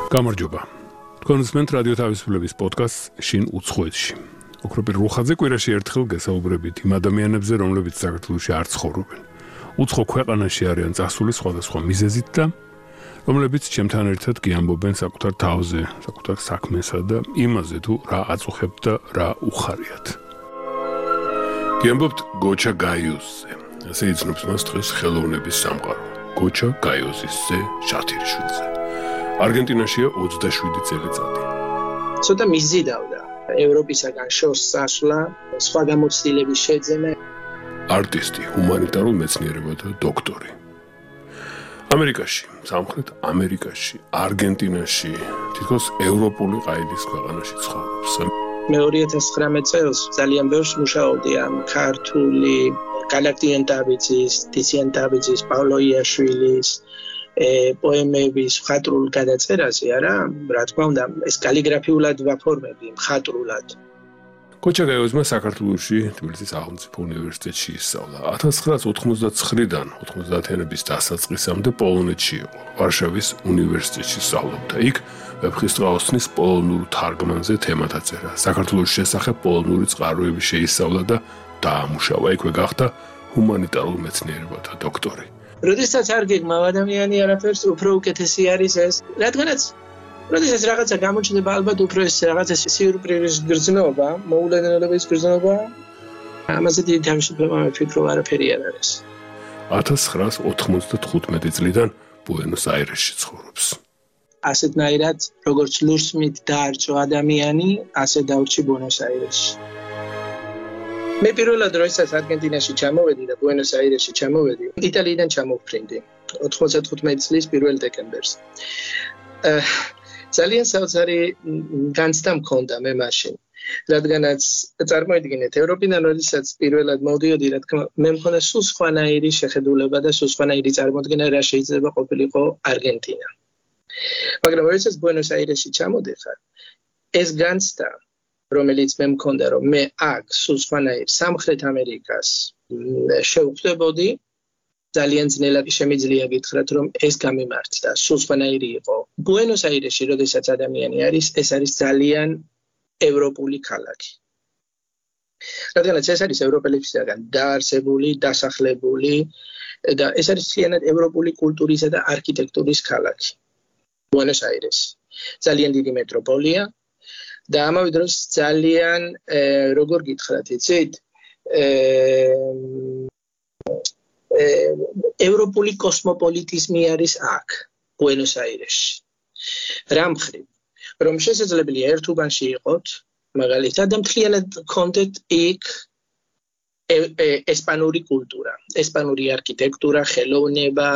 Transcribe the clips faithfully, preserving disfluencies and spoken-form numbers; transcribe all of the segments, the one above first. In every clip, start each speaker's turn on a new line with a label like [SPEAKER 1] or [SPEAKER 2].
[SPEAKER 1] გამარჯობა. თქვენ უსმენთ რადიო თავისუფლების პოდკასტს შინ უცხოეთში. ოქროპირ რუხაძე კვირაში ერთხელ გესაუბრებით იმ ადამიანებზე, რომლებიც საქართველოში არ ცხოვრობენ. უცხო ქვეყანაში არიან წასული სხვადასხვა მიზეზით და რომლებიც ჩემთან ერთად გიამბობენ საკუთარ თავზე, საკუთარ საქმესა და იმაზე თუ რა აწუხებთ და რა უხარიათ. გიამბობთ გოჩა გაიოზზე. ასე იცნობს მას დღეს ხელოვნების სამყარო. გოჩა გაიოზისზე შათირიშვილზე. არგენტინაშია ოცდაშვიდი წელიწადი.
[SPEAKER 2] ცოტა მიზიდავდა ევროპისაგან შორს წასვლა, სხვა გამოცდილების შეძენა.
[SPEAKER 1] არტისტი, ჰუმანიტარულ მეცნიერებათა დოქტორი. ამერიკაში, სამხრეთ ამერიკაში, არგენტინაში, თითქოს ევროპული ყაიდის ქვეყანაში ცხოვრობს.
[SPEAKER 2] მე ორი ათას ცხრამეტ წელს ძალიან ბევრს მუშაობდი ამ ქართული გალაქტიან დავიძის, დიციან დავიძის, პავლო იაშვილის პოემების მხატვრულ გადაწერაზე, არა, რა თქმა უნდა, ეს კალიგრაფიულად ვაფორმები, მხატვრულად.
[SPEAKER 1] გოჩა გაიოზმა საქართველოში თბილისის სახელმწიფო უნივერსიტეტში ისწავლა. ათას ცხრაას ოცდაოთხმოცდაცხრიდან ოცდაათიანების დასაწყისამდე პოლონეთში იყო. ვარშავის უნივერსიტეტში სწავლობდა. იქ ვეფხისტყაოსნის პოლონურ თარგმანზე თემათა წერა. საქართველოს შესახებ პოლონური წყაროები შეისწავლა და დაამუშავა. იქვე გახდა ჰუმანიტარულ მეცნიერებათა დოქტორი.
[SPEAKER 2] როდესაც არ გეგმავ ადამიანი არაფერს, უფრო უკეთესი არის ეს, რადგანაც როდესაც რაღაცა გამოჩნდება, ალბათ უფრო ეს რაღაცა სიურპრიზის გრძნობა, მოულოდნელობის გრძნობა, ამაზე დიდი თავისუფლება მიფიქრო არაფერი არ არის.
[SPEAKER 1] ათას ცხრაას ოთხმოცდათხუთმეტი წლიდან ბუენოს-აირესში ცხოვრობს.
[SPEAKER 2] ასეთნაირად, როგორც ლურსმით დაარჩო ადამიანი, ასე დავრჩი ბუენოს-აირესში. მე პირველად როდესაც არგენტინაში ჩამოვედი და ბუენოს-აირესში ჩამოვედი, იტალიიდან ჩამოვფრინდი ოთხმოცდათხუთმეტი წლის პირველ დეკემბერს. ძალიან საოცარი განცდა მქონდა მე მაშინ, რადგანაც წარმოიდგინეთ, ევროპიდან როდესაც პირველად მოვდიოდი, რა თქმა უნდა, მე მქონდა სულ სხვანაირი შეხედულება და სულ სხვანაირი წარმოდგენა, რა შეიძლება ყოფილიყო არგენტინა. მაგრამ როდესაც ბუენოს-აირესში ჩამოდიხარ, ეს განცდა, რომელიც მე მქონდა, რომ მე აქ სულ სხვანაირ სამხრეთ ამერიკას შევხვდებოდი, ძალიან ძნელად შემიძლია გითხრათ, რომ ეს გამიმართდა, სულ სხვანაირი იყო. ბუენოს-აირესში, როდესაც ადამიანი არის, ეს არის ძალიან ევროპული ქალაქი. რადგანაც ეს არის ევროპელებისაგან დაარსებული, დასახლებული და ეს არის მთლიანად ევროპული კულტურისა და არქიტექტურის ქალაქი. ბუენოს-აირესი. ძალიან დიდი მეტროპოლია და ამავე დროს ძალიან, როგორ გითხრათ, იცით, ევროპული კოსმოპოლიტიზმი არის აქ, ბუენოს-აირესში. რა მხრივ, რომ შესაძლებელია ერთ უბანში იყოთ, მაგალითად, და მთლიანად გქონდეთ იქ ესპანური კულტურა, ესპანური არქიტექტურა, ხელოვნება,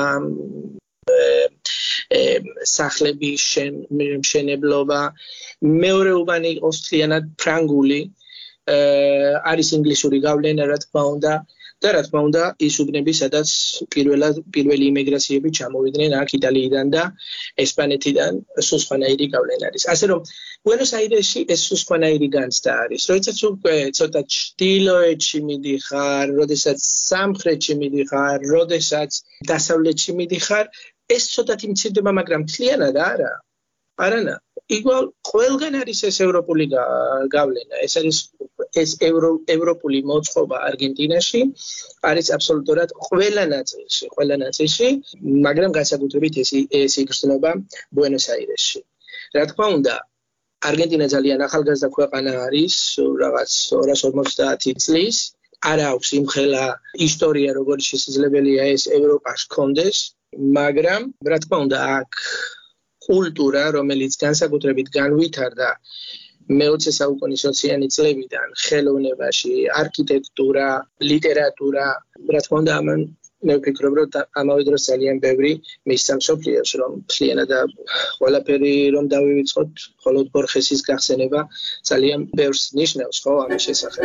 [SPEAKER 2] სახლების მშენებლობა, მეორე უბანი იყოს მთლიანად ფრანგული, არის ინგლისური გავლენა, რა თქმა უნდა, და რა თქმა უნდა, ის უბნები, სადაც პირველად პირველი იმიგრაციები ჩამოვიდნენ აქ იტალიიდან და ესპანეთიდან, სულ სხვანაირი გავლენა არის. ასე რომ, ბუენოს-აირესში ეს სულ სხვანაირი განცდა არის. როდესაც უკვე ცოტა ჩრდილოეთში მიდიხარ, როდესაც სამხრეთში მიდიხარ, როდესაც დასავლეთში მიდიხარ, ეს ცოტათი მცირდება, მაგრამ მთლიანად არა. არანა, იგივე ყველგან არის ეს ევროპული გავლენა. ეს არის ეს ევროპული მოწყობა არგენტინაში, არის აბსოლუტურად ყველა ნაწილში, ყველა ნაწილში, მაგრამ განსაკუთრებით ეს ეს იგრძნობა ბუენოს-აირესში. რა თქმა უნდა, არგენტინა ძალიან ახალგაზრდა ქვეყანა არის, რაღაც ორას ორმოცდაათი წლის, არ აქვს იმხელა ისტორია, როგორც შესაძლებელია ეს ევროპას ჰქონდეს, მაგრამ რა თქმა უნდა, აქ კულტურა, რომელიც განსაკუთრებით განვითარდა მეოცე საუკუნის ოციანი წლებიდან, ხელოვნებაში, არქიტექტურა, ლიტერატურა, რა თქმა უნდა, ამან მე ვფიქრობ, რომ ამავე დროს ძალიან ბევრი მისცა მსოფლიოს, რომ მთლიანად ყველაფერი რომ დავივიწყოთ, მხოლოდ ბორხესის გახსენება ძალიან ბევრს ნიშნავს, ხო, ამის შესახებ.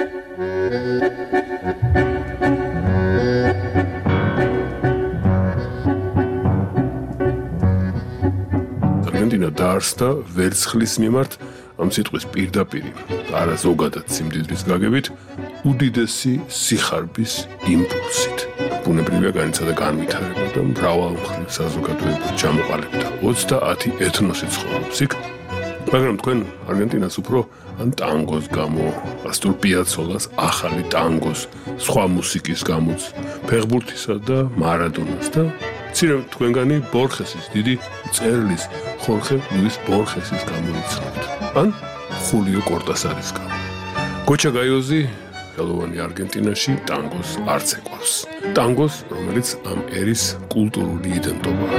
[SPEAKER 1] არგენტინა დაარსდა ვერცხლის მიმართ ამ სიტყვის პირდაპირი, არა ზოგადად სიმდიდრის გაგებით, უდიდესი სიხარბის იმპულსით. ბუნებრივია განიცადა განვითარება და მრავალმხრივ საზოგადოებად ჩამოყალიბდა. ოცდაათი ეთნოსი ცხოვრობს იქ, მაგრამ თქვენ არგენტინას უფრო ან ტანგოს გამო, ასტურ პიაცოლას ახალი ტანგოს, სხვა მუსიკის გამოც, ფეხბურთისა და მარადონას და მცირე თქვენგანი ბორხესის დიდი მწერლის ხორხე ლუის ბორხესის გამოიცნობთ. ან ხულიო კორტასარის გამო. გოჩა გაიოზი ხელოვანი არგენტინაში ტანგოს არც ეკვავს. ტანგოს, რომელიც ამ ერის კულტურული იდენტობაა.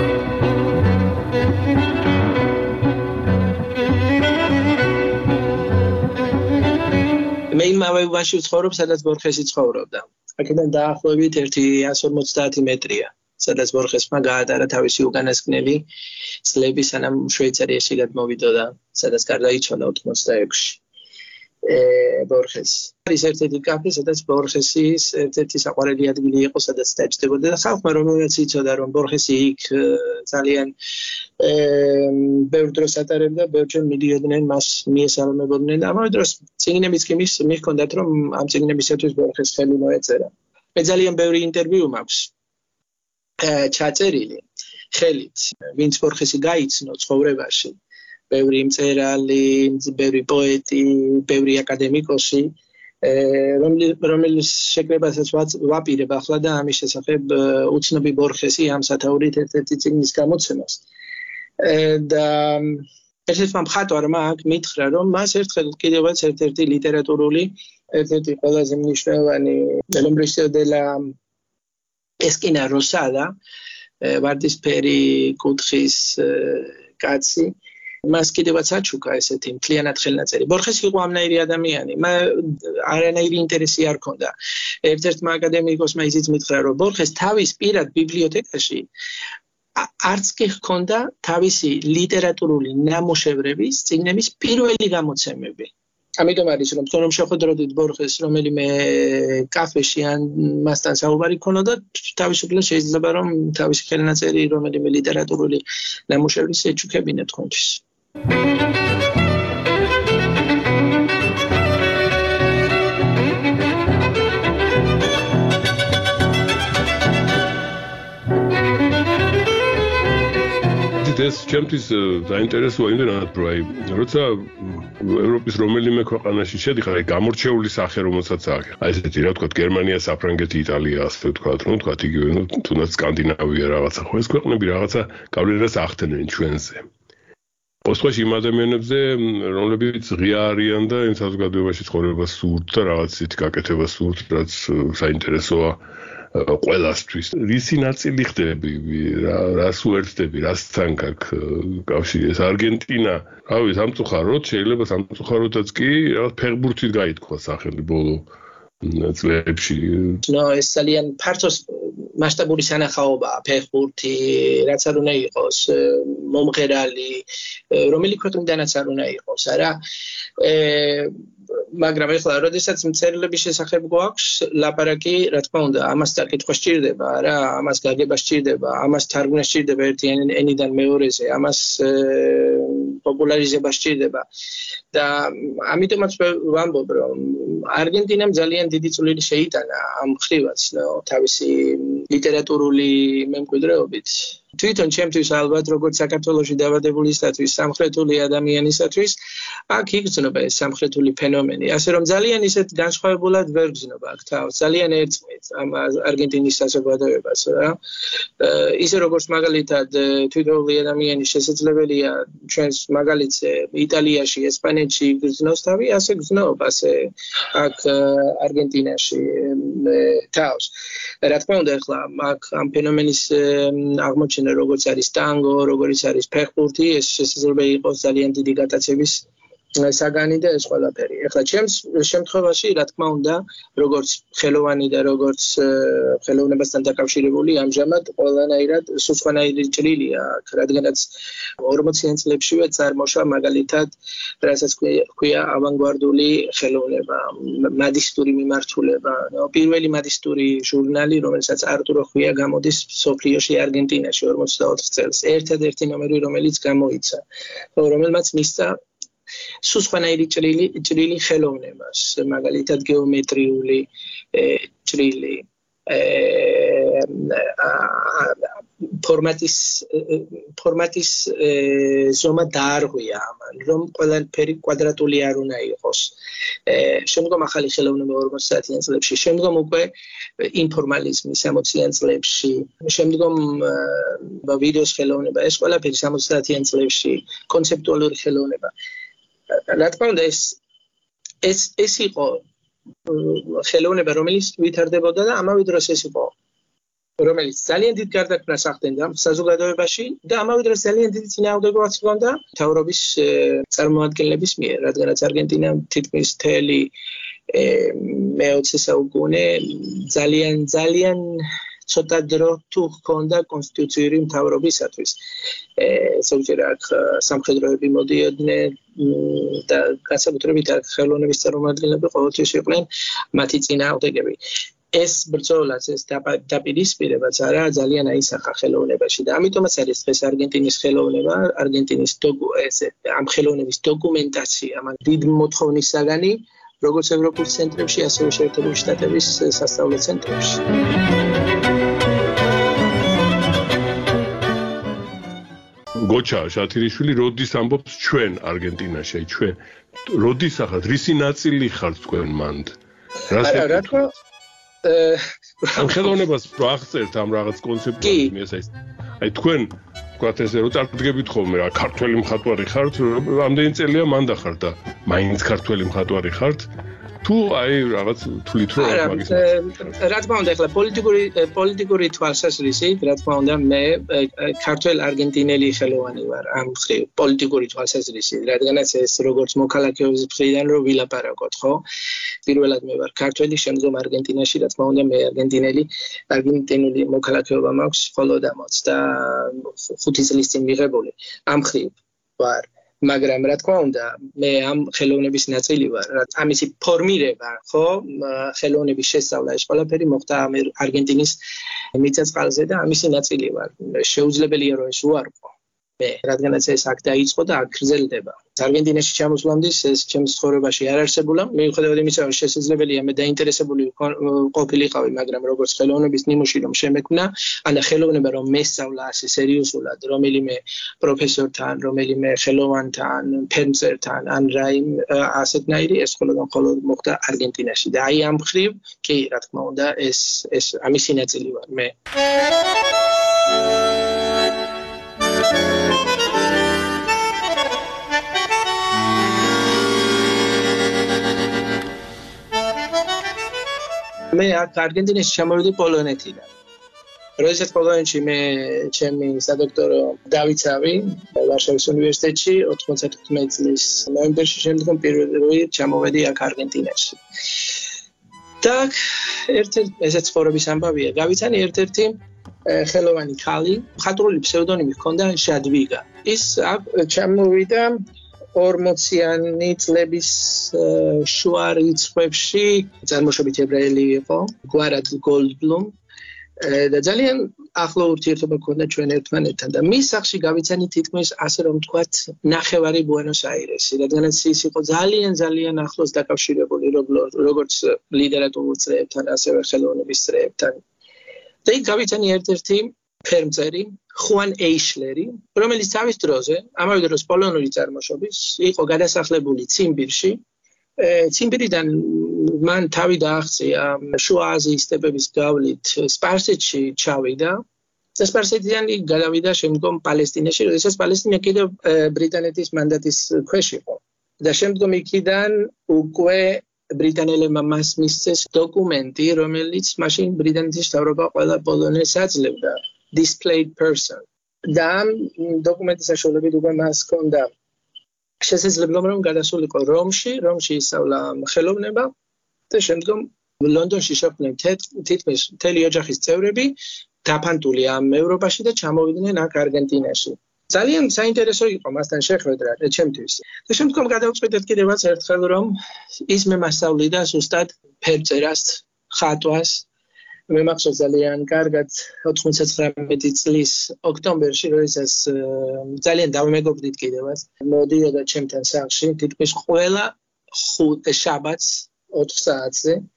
[SPEAKER 2] მე იმავე უბანში ვცხოვრობ, სადაც ბორხესი ცხოვრობდა. აქედან დაახლოებით ერთი ათას ორმოცდაათი მეტრია, სადაც ბორხესმა გაატარა თავისი უკანასკნელი წლები, სანამ შვეიცარიაში გადმოვიდოდა, სადაც გარდაიცვალა ოთხმოცდაექვსში. ბორხესი. არის ერთ-ერთი კაფე, სადაც ბორხესის ერთ-ერთი საყვარელი ადგილი იყო, სადაც დაჯდებოდა და ხალხმა რომელიც იცოდა, რომ ბორხესი იქ ძალიან ბევრ დროს ატარებდა, ბევრჯერ მიდიოდნენ, მას მიესალმებოდნენ და ამავე დროს წიგნებიც კი მის მიჰქონდათ, რომ ამ წიგნებისათვის ბორხეს ხელი მოეწერა. მე ძალიან ბევრი ინტერვიუ მაქვს ჩაწერილი ხელით, ვინც ბორხესი გაიცნო ცხოვრებაში. ბევრი მწერალი, ბევრი პოეტი, ბევრი აკადემიკოსი, რომლის შეკრებასაც ვაპირებ ახლა და ამის შესახებ უცნობი ბორხესი ამ სათაურით ერთ-ერთი წიგნის გამოცემას. და ერთ-ერთმა მხატვარმა აქ მითხრა, რომ მას ერთხელ კიდევაც ერთ-ერთი ლიტერატურული, ერთ-ერთი ყველაზე მნიშვნელოვანი l'ombriccio della esquina rosada, ვარდისფერი კუთხის კაცი მას კიდევაც აჩუქა ესეთი მთლიანად ხელნაწერი. ბორხესი იყო ამნაირი ადამიანი, არანაირი ინტერესი არ ჰქონდა. ერთ-ერთმა აკადემიკოსმა ისიც მითხრა, რომ ბორხეს თავის პირად ბიბლიოთეკაში არც კი ჰქონდა თავისი ლიტერატურული ნამუშევრების, წიგნების პირველი გამოცემები. ამიტომ არის, რომ თქვენ რომ შეხვედროდით ბორხეს რომელიმე კაფეში ან მასთან საუბარი ქონოდა, თავისუფლად შეიძლება რომ თავისი ხელნაწერი რომელიმე ლიტერატურული ნამუშევრის ეჩუქებინეთ თქვენთვის.
[SPEAKER 1] ეს ჩემთვის დაინტერესოა იმდენად, რომ აი, როცა ევროპის რომელიმე ქვეყანაში შედიხარ, აი გამორჩეული სახე რომელსაც აქვს. აი ესეთი რა ვთქვათ, გერმანია, საფრანგეთი, იტალია, ასე ვთქვათ, რომ ვთქვათ იგივე, ну, თუნდაც სკანდინავია რაღაცა. ხო ეს ქვეყნები რაღაცა გავლენას ახდენენ ჩვენზე. ოსტოში იმ ადამიანებზე, რომლებიც ღია არიან და იმ საზოგადოებაში ცხოვრებას სურთ და რაღაც ისეთი გაკეთებას სურთ, რაც საინტერესოა ყველასთვის. რისი ნაწილი ხდები, რას უერთდები, რასთან გაქვს კავშირი? ეს არგენტინა, რავი, სამწუხაროდ, შეიძლება სამწუხაროდაც კი რაღაც ფეხბურთით გაითქვა სახელი ბოლო წლებში.
[SPEAKER 2] ნო, ეს ძალიან ფართო მასშტაბური სანახაობაა ფეხბურთი, რაც არ უნდა იყოს, მომღერალი, რომელი ქვეყნიდანაც არ უნდა იყოს, არა? მაგრამ ეხლა, როდესაც მწერლების შესახებ გვაქვს ლაპარაკი, რა თქმა უნდა, ამას დაკითხვა სჭირდება, რა, ამას გაგება სჭირდება, ამას თარგმნა სჭირდება ერთი ენიდან მეორეზე, ამას პოპულარიზება სჭირდება. და ამიტომაც ვამბობ, რომ არგენტინამ ძალიან დიდი წვლილი შეიტანა ამ მხრივაც, თავისი ლიტერატურული მემკვიდრეობით. თვითონ ჩემთვის ალბათ როგორც საქართველოში დაბადებულისათვის, სამხრეთული ადამიანისათვის, აქ იგრძნობა ეს სამხრეთული ფენომენი. ასე რომ ძალიან ისეთ განსხვავებულად ვერ გრძნობა აქ თავს, ძალიან ერწყმით ამ არგენტინის საზოგადოებას, რა. ისე როგორც მაგალითად თვითონული ადამიანის შესაძლებელია ჩვენს მაგალითზე იტალიაში, ესპანეთში გრძნობს თავი, ასე გრძნობს ასე აქ არგენტინაში თავს. რა თქმა უნდა, ახლა აქ ამ ფენომენის აღმოჩენა როგორც არის ტანგო, როგორც არის ფეხბურთი, ეს შესაძლოა იყოს ძალიან დიდი გატაცების საგანი და ეს ყველაფერი. ახლა ჩემს შემთხვევაში, რა თქმა უნდა, როგორც ხელოვანი და როგორც ხელოვნებასთან დაკავშირებული, ამჟამად ყველანაირად სხვანაირი ჭრილია, რადგანაც ორმოციან წლებშივე წარმოშვა მაგალითად, რასაც ქვია ავანგარდული ხელოვნება, მადისტური მიმართულება. პირველი მადისტური ჟურნალი, რომელსაც არტურო ხვია გამოდის სოფლიოში არგენტინაში ორმოცდაოთხ წელს, ერთადერთი ნომერი, რომელიც გამოიცა, რომელმაც მისცა სხვანაირი ჭრილი ხელოვნებას, მაგალითად გეომეტრიული ჭრილი, ფორმატის ფორმატის ზომა დაარღვია ამან, რომ ყველაფერი კვადრატული არ უნდა იყოს. შემდგომ ახალი ხელოვნება ორმოცდაათიან წლებში, შემდგომ უკვე ინფორმალიზმი სამოციან წლებში, შემდგომ ვიდეოს ხელოვნება, ეს ყველაფერი სამოცდაათიან წლებში, კონცეპტუალური ხელოვნება. რა თქმა უნდა, ეს ეს ეს იყო ხელოვნება, რომელიც ვითარდებოდა და ამავე დროს ეს იყო რომელიც ძალიან დიდ გარდაქმნას ახდენდა საზოგადოებაში და ამავე დროს ძალიან დიდი წინააღმდეგობაც ჰქონდა მთავრობის წარმომადგენლების მიერ, რადგანაც არგენტინა თითქმის მთელი მეოცე საუკუნე ძალიან ძალიან ცოტა დრო თუ ჰქონდა კონსტიტუციური მთავრობისათვის. ზოგჯერ აქ სამხედროები მოდიოდნენ და განსაკუთრებით ხელოვნების წარმომადგენლები ყოველთვის იყვნენ მათი წინააღმდეგები. ეს ბრძოლაც, ეს დაპირისპირებაც არა ძალიან აისახა ხელოვნებაში და ამიტომაც არის დღეს არგენტინის ხელოვნება, არგენტინის ამ ხელოვნების დოკუმენტაცია, ამან დიდ მოთხოვნის საგანი, როგორც ევროპულ ცენტრებში, ასევე შეერთებული შტატების სასწავლო ცენტრებში.
[SPEAKER 1] გოჩა შათირიშვილი როდის ამბობს ჩვენ არგენტინაში, ჩვენ როდის ახლა რისი ნაწილი ხართ თქვენ მანდ?
[SPEAKER 2] რა თქმა
[SPEAKER 1] ამ ხელოვნებას რო აღწერთ ამ რაღაც კონცეპტუალიზმი ეს არის. აი თქვენ ვთქვათ ესე რომ წარდგებით ხოლმე რა ქართველი მხატვარი ხართ, ამდენი წელია მანდა ხართ და მაინც ქართველი მხატვარი ხართ. თუ აი რაღაც თვლით რომ
[SPEAKER 2] მაგის რა თქმა უნდა ახლა პოლიტიკური პოლიტიკური თვალსაზრისით რა თქმა უნდა მე ქართველ არგენტინელი ხელოვანი ვარ ამ მხრივ პოლიტიკური თვალსაზრისით რადგანაც ეს როგორც მოქალაქეობის მხრიდან რო ვილაპარაკოთ ხო პირველად მე ვარ ქართველი შემდგომ არგენტინაში რა თქმა უნდა მე არგენტინელი არგენტინული მოქალაქეობა მაქვს მხოლოდ ამოც და ხუთი წლის წინ მიღებული ამ მხრივ ვარ მაგრამ რა თქმა უნდა მე ამ ხელოვნების ნაწილი ვარ ამისი ფორმირება ხო ხელოვნების შესწავლა ეს ყველაფერი მოხდა არგენტინის მიწა-წყალზე და ამისი ნაწილი ვარ შეუძლებელია რომ ეს უარყო მე რადგანაც ეს აქ დაიწყო და აქ გრძელდება არგენტინაში ჩამოსვლამდე ეს ჩემს ცხოვრებაში არ არსებულა მიუხედავად იმისა რომ შესაძლებელია მე დაინტერესებული ყოფილიყავი მაგრამ როგორც ხელოვნების ნიმუში რომ შემექმნა ანა ხელოვნება რომ მესწავლა ასე სერიოზულად რომელიმე პროფესორთან რომელიმე ხელოვანთან ფერმწერთან ან რაიმ ასეთნაირი ეს მხოლოდ მხოლოდ მოხდა არგენტინაში და აი ამ მხრივ კი რა თქმა უნდა ეს ეს ამისი ნაწილი ვარ მე მე აქ არგენტინაში ჩამოვიდი პოლონეთიდან. როდესაც პოლონეთში მე ჩემი სადოქტორო დავიცავი ვარშავის უნივერსიტეტში ოთხმოცდათოთხმეტი წლის ნოემბერში შემდგომ პირველი ჩამოვედი აქ არგენტინაში. და ერთ-ერთი ესეც ცხოვრების ამბავია. გავიცანი ერთ-ერთი ხელოვანი ქალი, მხატვრული ფსევდონიმი ჰქონდა ჟადვიგა. ის აქ ჩამოვიდა ორმოციანი წლების შუა რიცხვებში წარმოშობით ებრაელი იყო გვარად გოლდბლუმ და ძალიან ახლო ურთიერთობა ჰქონდა ჩვენ ერთმანეთთან და მის სახში გავიცანი თითქმის ასე რომ ვთქვათ ნახევარი ბუენოს-აირესი რადგანაც ის იყო ძალიან ძალიან ახლოს დაკავშირებული როგორც ლიტერატურულ წრეებთან ასევე ხელოვნების წრეებთან და იქ გავიცანი ერთ-ერთი ფერმწერი ხუან ეიშლერი, რომელიც თავის დროზე, ამავე დროს პოლონური წარმოშობის, იყო გადასახლებული ციმბირში. ციმბირიდან მან თავი დააღწია შუა აზიის სტეპების გავლით სპარსეთში ჩავიდა და სპარსეთიდან იქ გადავიდა შემდგომ პალესტინაში, როდესაც პალესტინა კიდევ ბრიტანეთის მანდატის ქვეშ იყო. და შემდგომ იქიდან უკვე ბრიტანელებმა მას მისცეს დოკუმენტი, რომელიც მაშინ ბრიტანეთის მთავრობა ყველა პოლონელს აძლევდა. displayed person. და ამ დოკუმენტის საშუალებით უკვე მას ჰქონდა შესაძლებლობა რომ გადასულიყო რომში, რომში ისწავლა ხელოვნება და შემდგომ ლონდონში შეხვდნენ თითქმის მთელი ოჯახის წევრები დაფანტული ამ ევროპაში და ჩამოვიდნენ აქ არგენტინაში. ძალიან საინტერესო იყო მასთან შეხვედრა ჩემთვის. და შემდგომ გადავწყვიტეთ კიდევაც ერთხელ რომ ის მე მასწავლიდა ზუსტად ფერწერას, ხატვას მე მახსოვს ძალიან კარგად ოთხმოცდათხრამეტი წლის ოქტომბერში, როდესაც ძალიან დავმეგობრდით კიდევაც. მოდიოდა ჩემთან სახლში, თითქმის ყველა შაბათს ოთხ საათზე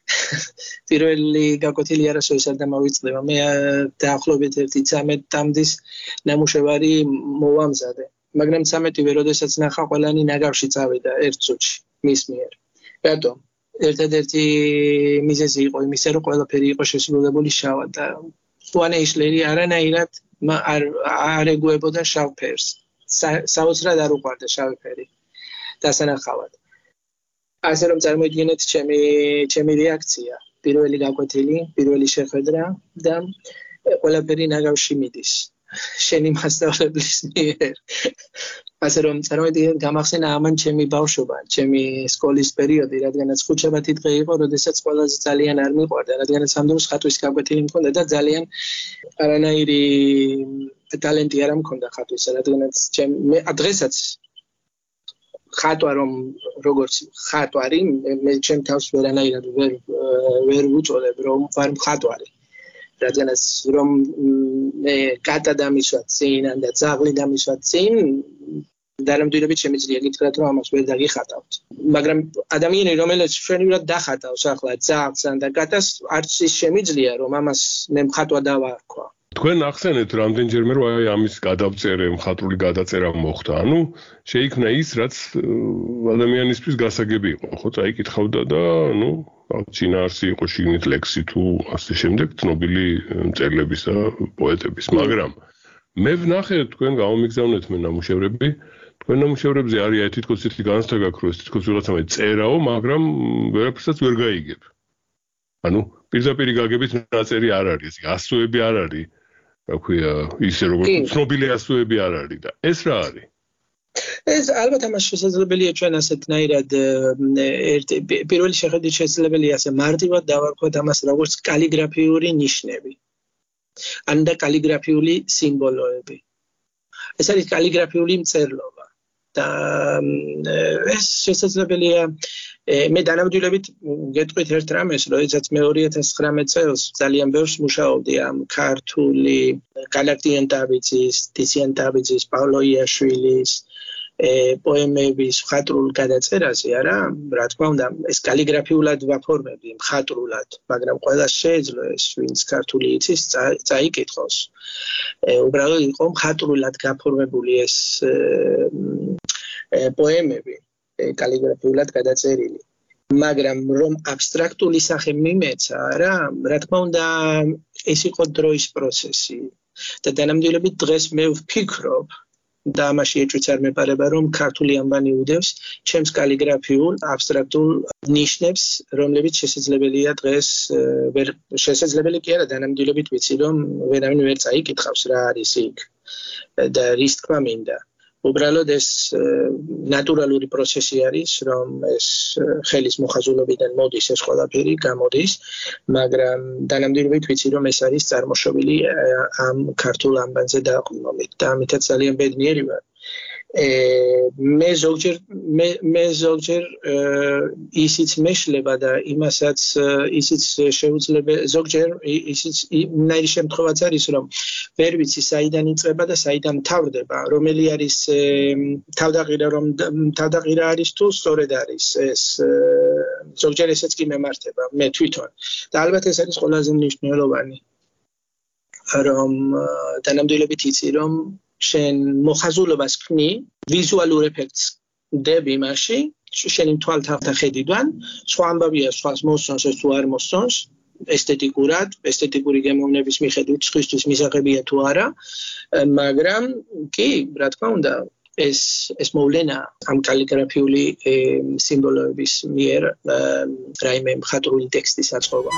[SPEAKER 2] პირველი გაკვეთილი არასოდეს არ დამავიწყდება. მე დაახლოებით ერთი ცამეტ ტამდის ნამუშევარი მოვამზადე. მაგრამ ცამეტივე როდესაც ნახა ყველანი ნაგავში წავიდა ერთ წუთში მის მიერ. რატომ? ერთადერთი მიზეზი იყო იმისა, რომ ყველაფერი იყო შესრულებული შავად და სუანე ისლერი არანაირად არ არ ეგუებოდა შავ ფერს. საოცრად არ უყვარდა შავი ფერი დასანახავად. ასე რომ წარმოიდგინეთ ჩემი ჩემი რეაქცია, პირველი გაკვეთილი, პირველი შეხვედრა და ყველაფერი ნაგავში მიდის. შენი მასწავლებლის მიერ. ასე რომ წარმოიდგინეთ გამახსენა ამან ჩემი ბავშვობა, ჩემი სკოლის პერიოდი, რადგანაც ხუთშაბათი დღე იყო, როდესაც ყველაზე ძალიან არ მიყვარდა, რადგანაც ამ დროს ხატვის გაკვეთილი მქონდა და ძალიან არანაირი ტალენტი არ მქონდა ხატვისა, რადგანაც მე დღესაც ხატვა რომ როგორც ხატვარი მე ჩემ თავს ვერანაირად ვერ ვერ ვუწოდებ რომ ვარ მხატვარი. რადგანაც რომ მე კატა დამისვა წინ და ძაღლი დამისვა წინ დანამდვილებით შემიძლია გითხრათ რომ ამას ვერ დაგიხატავთ. მაგრამ ადამიანი რომელიც ჩვენივრად დახატავს ახლა ძაღლს და კატას არც ის შემიძლია რომ ამას მე მხატვა დავარქვა.
[SPEAKER 1] თქვენ ახსენეთ რამდენჯერმე რომ აი ამის გადავწერე, მხატვრული გადაწერა მოხდა. ანუ შეიქმნა ის, რაც ადამიანისთვის გასაგები იყო, ხო? აი კითხავდა და ნუ წინაარსი იყო შიგნით ლექსი თუ ასე შემდეგ ცნობილი მწერლების და პოეტების, მაგრამ მე ვნახე თქვენ გამომიგზავნეთ მე ნამუშევრები, თქვენ ნამუშევრებზე არის აი თითქოს ისეთი განცდა გაქვს, რომ თითქოს ვიღაცამ წერაო, მაგრამ ვერაფერსაც ვერ გაიგებ. ანუ პირდაპირ გაგებით ნაწერი არ არის, ასოები არ არის. რა ქვია, ისე როგორც ცნობილი ასოები არ არის და ეს რა არის?
[SPEAKER 2] ეს ალბათ ამას შესაძლებელია ჩვენ ასეთნაირად ერთ პირველი შეხედვით შესაძლებელია ასე მარტივად დავარქვათ ამას როგორც კალიგრაფიული ნიშნები. ან და კალიგრაფიული სიმბოლოები. ეს არის კალიგრაფიული მწერლობა და ეს შესაძლებელია მე დანამდვილებით გეტყვით ერთ რამეს, როდესაც მე ორი ათას ცხრამეტ წელს ძალიან ბევრს მუშაობდი ამ ქართული გალაქტიონ დავიძის, დიციან დავიძის, პავლო იაშვილის პოემების მხატვრულ გადაწერაზე, არა, რა თქმა უნდა, ეს კალიგრაფიულად ვაფორმებდი, მხატვრულად, მაგრამ ყველას შეეძლო ეს, ვინც ქართული იცის, წაიკითხოს. უბრალოდ იყო მხატვრულად გაფორმებული ეს პოემები. კალიგრაფიულად გადაწერილი. მაგრამ რომ აბსტრაქტული სახე მიმეცა, რა, რა თქმა უნდა, ეს იყო დროის პროცესი. და დანამდვილებით დღეს მე ვფიქრობ და ამაში ეჭვიც არ მეპარება, რომ ქართული ანბანი უდევს ჩემს კალიგრაფიულ აბსტრაქტულ ნიშნებს, რომლებიც შესაძლებელია დღეს ვერ შესაძლებელი კი არა, დანამდვილებით ვიცი, რომ ვერავინ ვერ წაიკითხავს რა არის იქ და რის თქმა მინდა. უბრალოდ ეს ნატურალური პროცესი არის, რომ ეს ხელის მოხაზულობიდან მოდის ეს ყველაფერი, გამოდის, მაგრამ დანამდვილებით ვიცი, რომ ეს არის წარმოშობილი ამ ქართულ ანბანზე დაყრდნობით და ამითაც ძალიან ბედნიერი ვარ. მე ზოგჯერ მე მე ზოგჯერ ისიც მეშლება და იმასაც ისიც შეუძლებელი ზოგჯერ ისიც ნაირი შემთხვევაც არის რომ ვერ ვიცი საიდან იწყება და საიდან თავდება რომელი არის თავდაღირა რომ თავდაღირა არის თუ სწორედ არის ეს ზოგჯერ ესეც კი მემართება მე თვითონ და ალბათ ეს არის ყველაზე მნიშვნელოვანი რომ დანამდვილებით იცი რომ შენ მოხაზულობას ქმნი ვიზუალურ ეფექტს დები მასში შენი თვალთა ხედიდან სხვა ამბავია სხვას მოსწონს ეს თუ არ მოსწონს ესთეტიკურად ესთეტიკური გემოვნების მიხედვით სხვისთვის მისაღებია თუ არა მაგრამ კი რა თქმა უნდა ეს ეს მოვლენა ამ კალიგრაფიული სიმბოლოების მიერ რაიმე მხატვრული ტექსტის აწყობა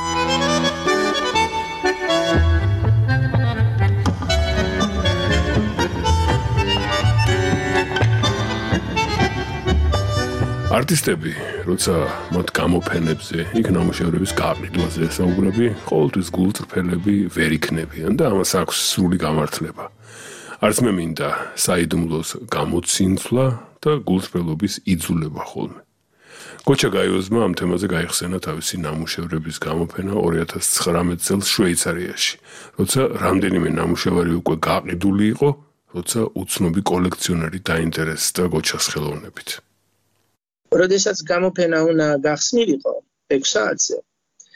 [SPEAKER 1] არტისტები, როცა მათ გამოფენებზე, იქ ნამუშევრების გაყიდვაზე საუბრები, ყოველთვის გულწრფელები ვერ იქნებიან და ამას აქვს სრული გამართლება. არც მე მინდა საიდუმლოს გამოცინცვლა და გულწრფელობის იძულება ხოლმე. გოჩა გაიოზმა ამ თემაზე გაიხსენა თავისი ნამუშევრების გამოფენა ორი ათას ცხრამეტ წელს შვეიცარიაში, როცა რამდენიმე ნამუშევარი უკვე გაყიდული იყო, როცა უცნობი კოლექციონერი დაინტერესდა გოჩას ხელოვნებით.
[SPEAKER 2] როდესაც გამოფენა უნდა გახსნილიყო ექვს საათზე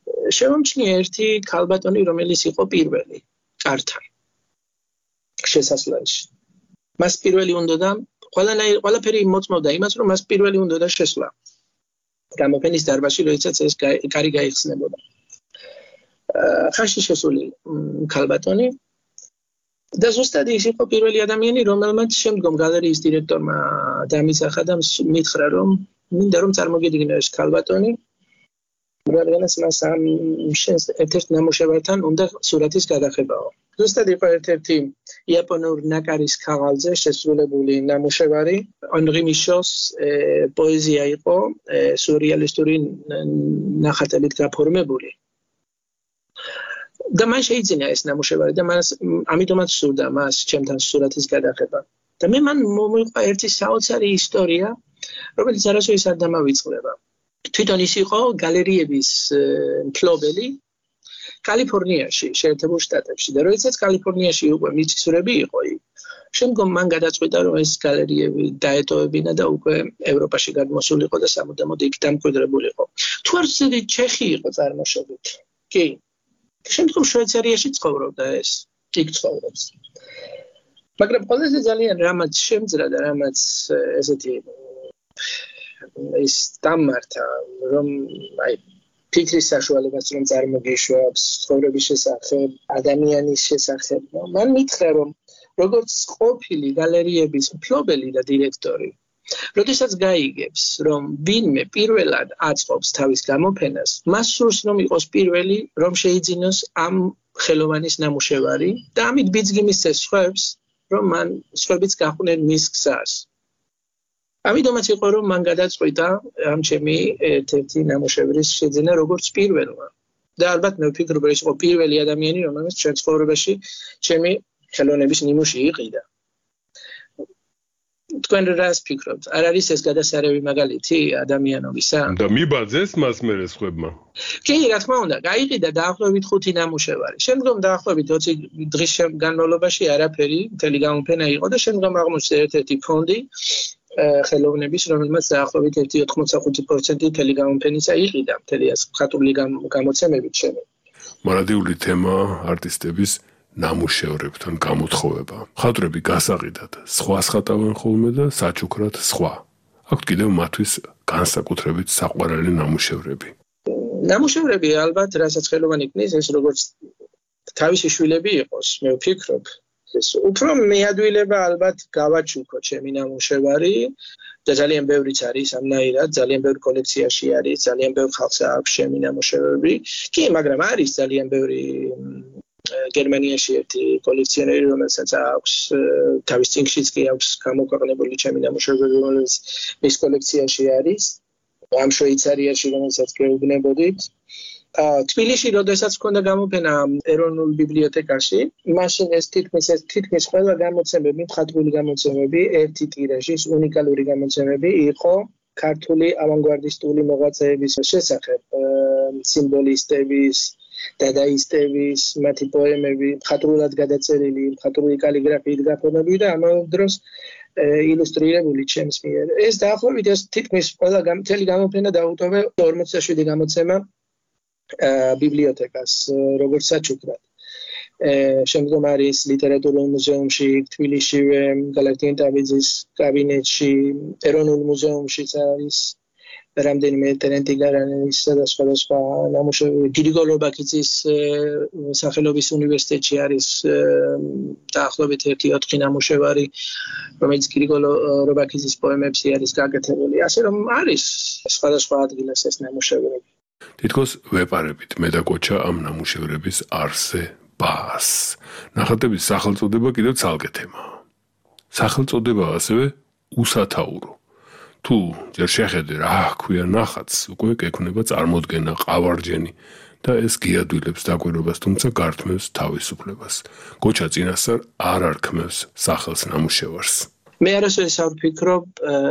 [SPEAKER 2] შევამჩნია ერთი ქალბატონი, რომელიც იყო პირველი კართან შესასვლელში. მას პირველი უნდა ყველანაირ ყველაფერი მოწმობდა იმას, რომ მას პირველი უნდა შესვლა გამოფენის დარბაზში, როდესაც ეს კარი გაიხსნებოდა. ხანში შესული ქალბატონი და ზუსტად ის იყო პირველი ადამიანი, რომელმაც შემდგომ გალერეის დირექტორმა დამისახა და მითხრა, რომ მინდა რომ წარმოგიდგინო ეს ქალბატონი, რადგანაც მას ამ შენს ერთ-ერთ ნამუშევართან უნდა სურათის გადახებაო. ზუსტად იყო ერთ-ერთი იაპონურ ნაკარის ქაღალდზე შესრულებული ნამუშევარი, ანრი მიშოს პოეზია იყო, სურეალისტური ნახატებით გაფორმებული. და მან შეიძინა ეს ნამუშევარი და მას ამიტომაც სურდა მას ჩემთან სურათის გადახება. და მე მან მომიყვა ერთი საოცარი ისტორია, რომელიც არასოდეს არ დამავიწყდება. თვითონ ის იყო გალერეების მფლობელი კალიფორნიაში, შეერთებულ შტატებში და როდესაც კალიფორნიაში უკვე მიწისძვრები იყო იქ, შემდგომ მან გადაწყვიტა, რომ ეს გალერეები დაეტოვებინა და უკვე ევროპაში გადმოსულიყო და სამუდამოდ იქ დამკვიდრებულიყო. თუ არ ვცდით, ჩეხი იყო წარმოშობით. კი. შემდგომ შვეიცარიაში ცხოვრობდა ეს, იქ ცხოვრობს. მაგრამ ყველაზე ძალიან რამაც შემძრა და რამაც ესეთი ის დამართა, რომ აი ფიქრის საშუალებას რომ წარმოგიშვებს ცხოვრების შესახებ, ადამიანის შესახებ, მან მითხრა, რომ როგორც ყოფილი გალერეების მფლობელი და დირექტორი, როდესაც გაიგებს, რომ ვინმე პირველად აწყობს თავის გამოფენას, მას სურს რომ იყოს პირველი, რომ შეიძინოს ამ ხელოვანის ნამუშევარი და ამით ბიძგი მისცეს სხვებს, რომ მან სხვებიც გახვნენ მის გზას. ამიტომაც იყო, რომ მან გადაწყვიტა ამ ჩემი ერთ-ერთი ნამუშევრის შეძენა როგორც პირველმა. და ალბათ მე ვფიქრობ, რომ ის იყო პირველი ადამიანი, რომელმაც ჩემ ცხოვრებაში ჩემი ხელოვნების ნიმუში იყიდა. თქვენ რას ფიქრობთ? არ არის ეს გადასარევი მაგალითი ადამიანობისა?
[SPEAKER 1] და მიბაძეს მას მერე სხვებმა.
[SPEAKER 2] კი, რა თქმა უნდა, გაიყიდა დაახლოებით ხუთი ნამუშევარი. შემდგომ დაახლოებით ოცი დღის განმავლობაში არაფერი, მთელი გამოფენა იყო და შემდგომ აღმოჩნდა ერთ-ერთი ფონდი ხელოვნების, რომელმაც დაახლოებით ერთი ოცდახუთი პროცენტი მთელი გამოფენისა იყიდა, მთელი ეს მხატვრული გამოცემებით ჩემი.
[SPEAKER 1] მარადიული თემა არტისტების ნამუშევრებთან გამოთხოვება. მხატვრები გასაყიდად სხვას ხატავენ ხოლმე და საჩუქრად სხვა. აქვთ კიდევ მათთვის განსაკუთრებით საყვარელი ნამუშევრები.
[SPEAKER 2] ნამუშევრები ალბათ, რასაც ხელოვანი ქმნის, ეს როგორც თავისი შვილები იყოს, მე ვფიქრობ. ეს უფრო მეადვილება ალბათ გავაჩუქო ჩემი ნამუშევარი და ძალიან ბევრიც არის ამნაირად, ძალიან ბევრ კოლექციაში არის, ძალიან ბევრ ხალხს აქვს ჩემი ნამუშევრები. კი, მაგრამ არის ძალიან ბევრი გერმანიაში ერთი კოლექციონერი, რომელსაც აქვს თავის წინგშიც კი აქვს გამოქვეყნებული ჩემი ნამუშევრები, რომელიც მის კოლექციაში არის. ამ შვეიცარიაში, რომელსაც გეუბნებოდით. თბილისში, როდესაც მქონდა გამოფენა ეროვნულ ბიბლიოთეკაში, მაშინ ეს თითქმის ეს თითქმის ყველა გამოცემები, მხატვრული გამოცემები, ერთი ტირაჟის უნიკალური გამოცემები იყო ქართული ავანგარდისტული მოღვაწეების შესახებ, სიმბოლისტების, დადაისტების, მათი პოემები, მხატვრულად გადაწერილი, მხატვრული კალიგრაფიით გაფორმებული და ამავე დროს ილუსტრირებული ჩემს მიერ. ეს დაახლოებით ეს თითქმის ყველა მთელი გამოფენა დაუტოვე ორმოცდაშვიდი გამოცემა ბიბლიოთეკას, როგორც საჩუქრად. შემდგომ არის ლიტერატურულ მუზეუმში, თბილისშივე, გალაკტიონ ტაბიძის კაბინეტში, ეროვნულ მუზეუმშიც არის რამდენიმე ტერენტი გარანეის და სხვადასხვა ნამუშევრები. გრიგოლ რობაქიძის სახელობის უნივერსიტეტში არის დაახლოებით ერთი ოთხი ნამუშევარი, რომელიც გრიგოლ რობაქიძის პოემებში არის გაკეთებული. ასე რომ არის სხვადასხვა ადგილას ეს ნამუშევრები.
[SPEAKER 1] თითქოს ვეპარებით მე და კოჩა ამ ნამუშევრების არსზე ბას. ნახატების სახელწოდება კიდევ ცალკე თემაა. სახელწოდება ასევე უსათაურო. თუ ჯერ შეხედე რა ქვია ნახატს, უკვე გექნება წარმოდგენა ყავარჯენი და ეს გიადვილებს დაკვირვებას, თუმცა გართმევს თავისუფლებას. კოჩა წინასწარ არ არქმევს სახელს ნამუშევარს.
[SPEAKER 2] მე არასოდეს არ ვფიქრობ,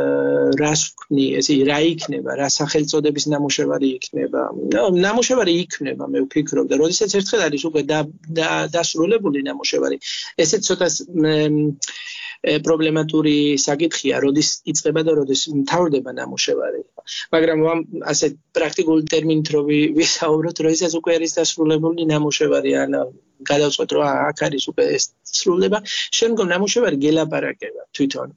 [SPEAKER 2] რას ვქმნი, ესე რა იქნება, რა სახელწოდების ნამუშევარი იქნება. ნამუშევარი იქნება, მე ვფიქრობ და როდესაც ერთხელ არის უკვე დასრულებული ნამუშევარი, ესეც ცოტა პრობლემატური საკითხია, როდის იწყება და როდის მთავრდება ნამუშევარი. მაგრამ ასე პრაქტიკულ ტერმინით რო ვისაუბროთ, როდესაც უკვე არის დასრულებული ნამუშევარი, ან გადავწყვეტ რომ აქ არის უკვე სრულდება, შემდგომ ნამუშევარი გელაპარაკება თვითონ.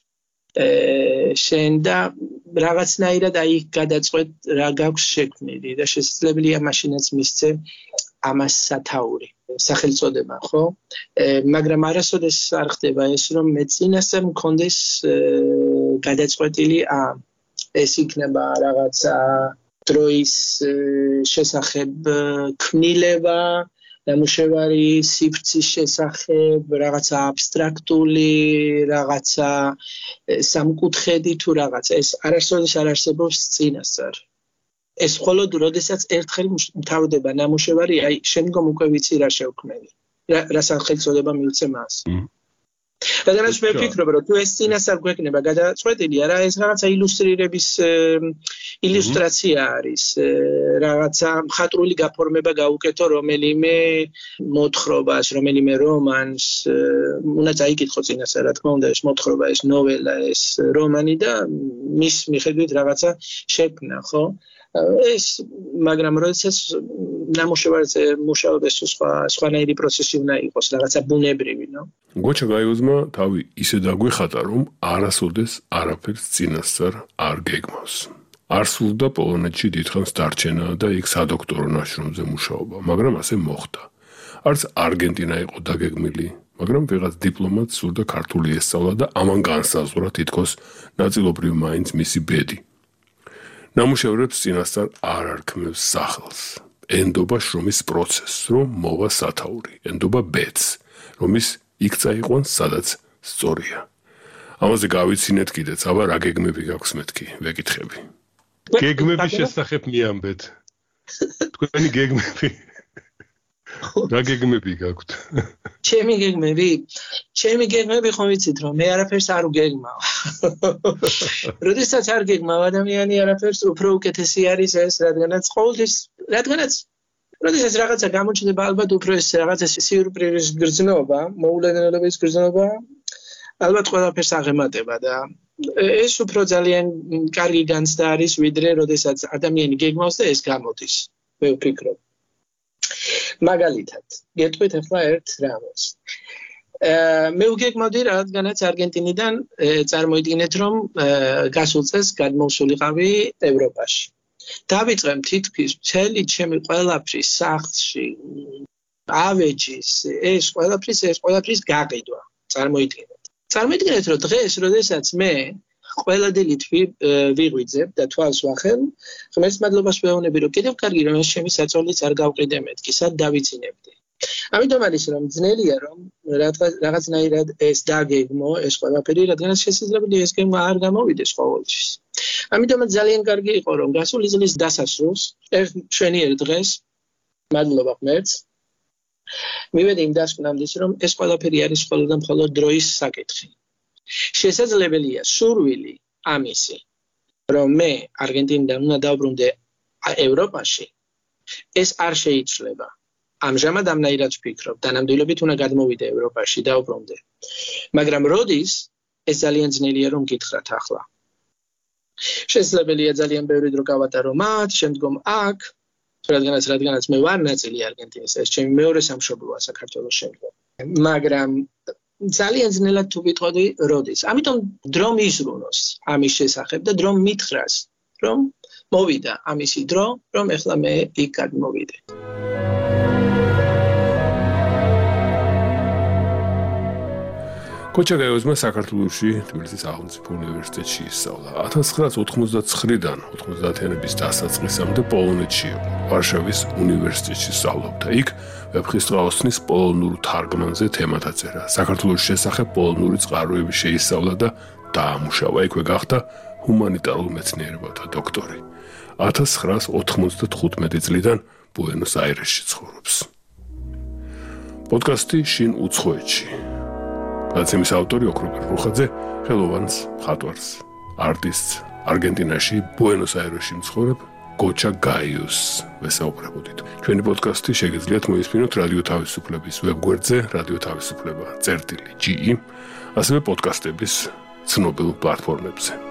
[SPEAKER 2] შენ და რაღაცნაირად აი გადაწყვეტ რა გაქვს შექმნილი და შესაძლებელია მაშინაც მისცე ამას სათაური სახელწოდება, ხო? მაგრამ არასოდეს არ ხდება ეს, რომ მე წინასწარ მქონდეს გადაწყვეტილი ა ეს იქნება რაღაცა დროის შესახებ ქმნილება, ნამუშევარი სივრცის შესახებ, რაღაცა აბსტრაქტული, რაღაცა სამკუთხედი თუ რაღაცა. ეს არასოდეს არ არსებობს წინასწარ. ეს მხოლოდ როდესაც ერთხელ მთავრდება ნამუშევარი, აი შემდგომ უკვე ვიცი რა შევქმნელი. რა სახელწოდება მივცე მას. რადგანაც მე ვფიქრობ, რომ თუ ეს წინასწარ გვექნება გადაწყვეტილი, არა ეს რაღაცა ილუსტრირების ილუსტრაცია არის, რაღაცა მხატვრული გაფორმება გაუკეთო რომელიმე მოთხრობას, რომელიმე რომანს, უნდა წაიკითხო წინასწარ, რა თქმა უნდა, ეს მოთხრობა, ეს ნოველა, ეს რომანი და მის მიხედვით რაღაცა შექმნა, ხო? ეს მაგრამ როდესაც ნამუშევარზე მუშაობს სხვა სხვანაირი პროცესი უნდა იყოს, რაღაცა ბუნებრივი, ნო?
[SPEAKER 1] გოჩა გაიოზმა თავი ისე დაგვიხატა, რომ არასოდეს არაფერს წინასწარ არ გეგმავს. არ სურდა პოლონეთში დიდხანს დარჩენა და იქ სადოქტორო ნაშრომზე მუშაობა, მაგრამ ასე მოხდა. არც არგენტინა იყო დაგეგმილი, მაგრამ ვიღაც დიპლომატს სურდა ქართული ესწავლა და ამან განსაზღვრა თითქოს ნაწილობრივ მაინც მისი ბედი. ნამუშევრებს წინასწარ არ არქმევს სახელს. ენდობა შრომის პროცესს, რომ მოვა სათაური, ენდობა ბედს, რომ ის იქ წაიყვან, სადაც სწორია. ამაზე გავიცინეთ კიდეც, აბა რა გეგმები გაქვს მეთქი, ვეკითხები.
[SPEAKER 3] გეგმების შესახებ მიამბეთ. თქვენი გეგმები. რა გეგმები გაქვთ?
[SPEAKER 2] ჩემი გეგმები, ჩემი გეგმები ხომ ვიცით რომ მე არაფერს არ ვგეგმავ. როდესაც არ გეგმავ ადამიანი არაფერს უფრო უკეთესი არის ეს, რადგანაც ყოველთვის, რადგანაც როდესაც რაღაცა გამოჩნდება ალბათ უფრო ეს რაღაცა სიურპრიზის გრძნობა, მოულოდნელობის გრძნობა, ალბათ ყველაფერს აღემატება და ეს უფრო ძალიან კარგი განცდა არის, ვიდრე როდესაც ადამიანი გეგმავს და ეს გამოდის. მე ვფიქრობ. მაგალითად, გეტყვით ახლა ერთ რამეს. მე ვგეგმავდი, რადგანაც არგენტინიდან წარმოიდგინეთ, რომ გასულ წელს გადმოვსულიყავი ევროპაში. დავიწყე თითქმის მთელი ჩემი ყველაფრის სახლში, ავეჯის, ეს ყველაფრის, ეს ყველაფრის გაყიდვა. წარმოიდგინეთ. წარმოიდგინეთ, რომ დღეს, როდესაც მე ყველა დილით ვიღვიძებ და თვალს ვახელ, ღმერთს მადლობას ვეუბნები, რომ კიდევ კარგი რომ ეს ჩემი საწოლიც არ გავყიდე მეთქი, სად დავიცინებდი. ამიტომ არის რომ ძნელია რომ რაღაცნაირად ეს დაგეგმო, ეს ყველაფერი, რადგანაც შესაძლებელია ეს გეგმა არ გამოვიდეს ყოველთვის. ამიტომ ძალიან კარგი იყო რომ გასული წლის დასასრულს, ერთ მშვენიერ დღეს, მადლობა ღმერთს, მივედი იმ დასკვნამდე, რომ ეს ყველაფერი არის მხოლოდ და მხოლოდ დროის საკითხი. შესაძლებელია სურვილი ამისი, რომ მე არგენტინიდან უნდა დავბრუნდე ევროპაში, ეს არ შეიცვლება. ამჟამად ამნაირად ვფიქრობ, დანამდვილებით უნდა გადმოვიდე ევროპაში, დავბრუნდე. მაგრამ როდის ეს ძალიან ძნელია რომ გითხრათ ახლა. შესაძლებელია ძალიან ბევრი დრო გავატარო მათ, შემდგომ აქ, რადგანაც რადგანაც მე ვარ ნაწილი არგენტინის, ეს ჩემი მეორე სამშობლოა საქართველოს შემდგომ. მაგრამ ძალიან ძნელად თუ ვიტყოდი როდის. ამიტომ დრო მიზრუნოს ამის შესახებ და დრო მითხრას, რომ მოვიდა ამისი დრო, რომ ეხლა მე იქ გადმოვიდე.
[SPEAKER 1] გოჩა გაიოზმა საქართველოში თბილისის სახელმწიფო უნივერსიტეტში ისწავლა. ათას ცხრაას ოთხმოცდაცხრიდან ოთხმოცდაათიანების დასაწყისამდე პოლონეთში იყო. ვარშავის უნივერსიტეტში სწავლობდა. იქ ვეფხისტყაოსნის პოლონურ თარგმანზე თემად აწერა. საქართველოს შესახებ პოლონური წყაროები შეისწავლა და დაამუშავა. იქვე გახდა ჰუმანიტარულ მეცნიერებათა დოქტორი. ათას ცხრაას ოთხმოცდათხუთმეტი წლიდან ბუენოს-აირესში ცხოვრობს. პოდკასტი შინ უცხოეთში. გადაცემის ავტორი ოქროპერ რუხაძე, ხელოვანს, მხატვარს, არტისტს, არგენტინაში, ბუენოს-აირესში მცხოვრებ გოჩა გაიოზს ვესაუბრებოდით. ჩვენი პოდკასტი შეგიძლიათ მოისმინოთ რადიო თავისუფლების ვებგვერდზე, რადიო თავისუფლება წერტილი ჯი ი, ასევე პოდკასტების ცნობილ პლატფორმებზე.